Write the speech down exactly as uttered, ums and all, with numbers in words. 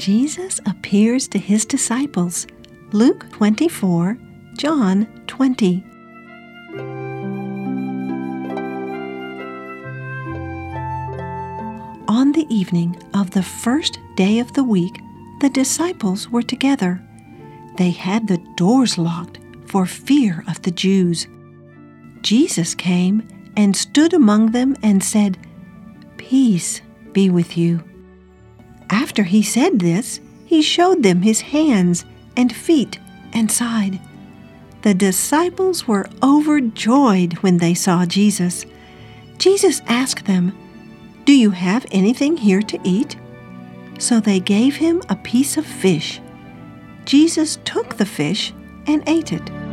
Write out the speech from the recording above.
Jesus appears to his disciples. Luke twenty-four, John twenty. On the evening of the first day of the week, the disciples were together. They had the doors locked for fear of the Jews. Jesus came and stood among them and said, "Peace be with you." After he said this, he showed them his hands and feet and side. The disciples were overjoyed when they saw Jesus. Jesus asked them, "Do you have anything here to eat?" So they gave him a piece of fish. Jesus took the fish and ate it.